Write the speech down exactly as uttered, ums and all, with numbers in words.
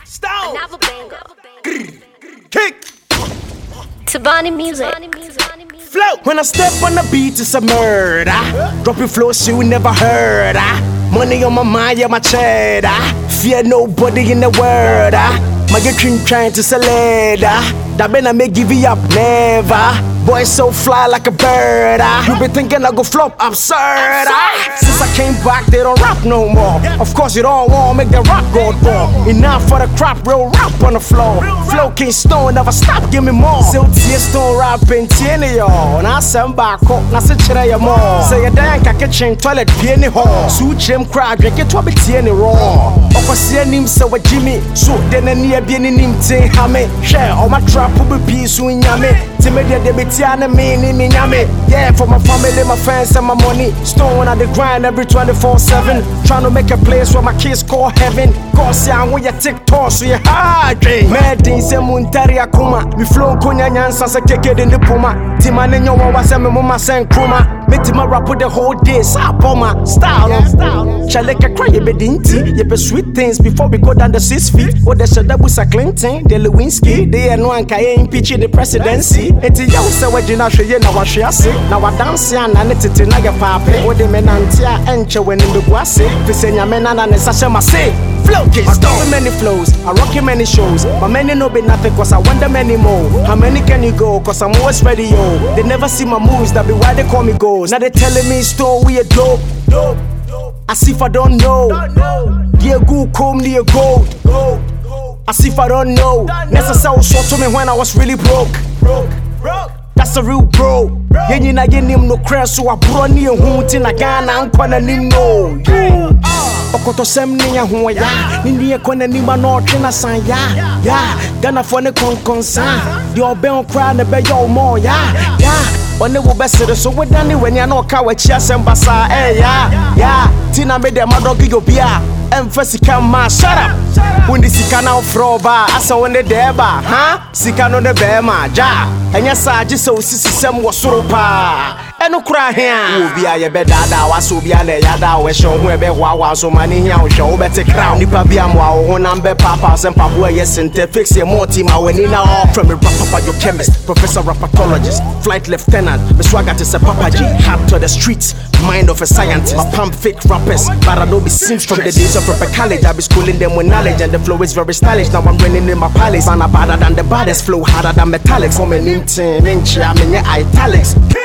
Stone. Another banger. Kick. Tabani music. Flow. When I step on the beat, it's a murder. Dropping flows you never heard. Money on my mind, yeah, my cheddar. Fear nobody in the world. My good cream trying to sell it. That man I may give you up, never. Boy so fly like a bird. You been thinking I go flop, absurd. Since I came back, they don't rap no more. Of course you don't want make the rap go down. Enough for the crap, real rap on the floor. Flow King Stone, never stop, give me more. Still tears stone rapping, tiene yo. Na samba ko, na se chire ya more. Say ya dan ka kitchen toilet pieni hall. Su chem cry, drink it to be tiene raw. Okwasi anim se wa Jimmy, so den ani e bi ni nim tin ha me. Share all my trap will be peace in yame. Timedia de betiana me ni me nyame. Yeah, for my family, my friends and my money. Stone on the grind every twenty-four seven. Trying to make a place where my kids call heaven. Cause ya when you TikTok so you hard dream. Medin se muntari akuma. We flow konya nyansa se keke de puma. Timane nyo wa se me mama sen kruma. Meti my rap the whole day. Sa bomber style on style. Chaleka cry ye be dinty. Ye be sweet things before we go down the six feet. Or the Shadabusa Clinton, the Lewinsky. They no one can impeach the presidency. Eti ya use wajina shoye na washiase. Na wadansi ya na netiti na ya pape. Ode menantia enche when in the guase. Fisenya menana ne sashe mase. Flow King Stone. I do many flows, I rock in many shows. But many know be nothing cause I want them many more. How many can you go? Cause I'm always ready, yo. They never see my moves, that be why they call me ghost. Now they telling me Stone we a dope. Dope. As if I don't know. Yeah, good come near gold. As if I don't know. Necessary short to me when I was really broke. Broke, broke. That's a real bro. Yenyi na yenim no crash so I brought ni hunting na Ghana ankwana ni no. Okoto sem ni ya ho ya. Ni ni ekwana ni ma no twe na san ya. Ya, Ghana for ne konkonsan. The oben cry na be yo more ya. Ya. One will best so we done when you know car with cheers and basa. Eh, yeah, yeah. Tina made them a dog yo beer. Emphasis come ma shut up. When the sika now froba, I saw when the deba, huh? Sika no the bema, ja. And yes, I just so sissy some was so pa. And no cry here. Will be a bed that was so be a yada, we show where be wow, so many here, show better crown, nipa be am wow, one number papas and papa, yes, and fix your more team. I went in all from the rapper, your chemist, professor, rapatologist, flight lieutenant, the swagger to Papa G, hard to the streets, mind of a scientist. My pump fake rappers, but I don't be seems from the days of proper college. I be schooling them with knowledge, and the flow is very stylish. Now I'm running in my palace, man, I'm better than the baddest, flow harder than metallics. From an inch, inch, I'm in your italics.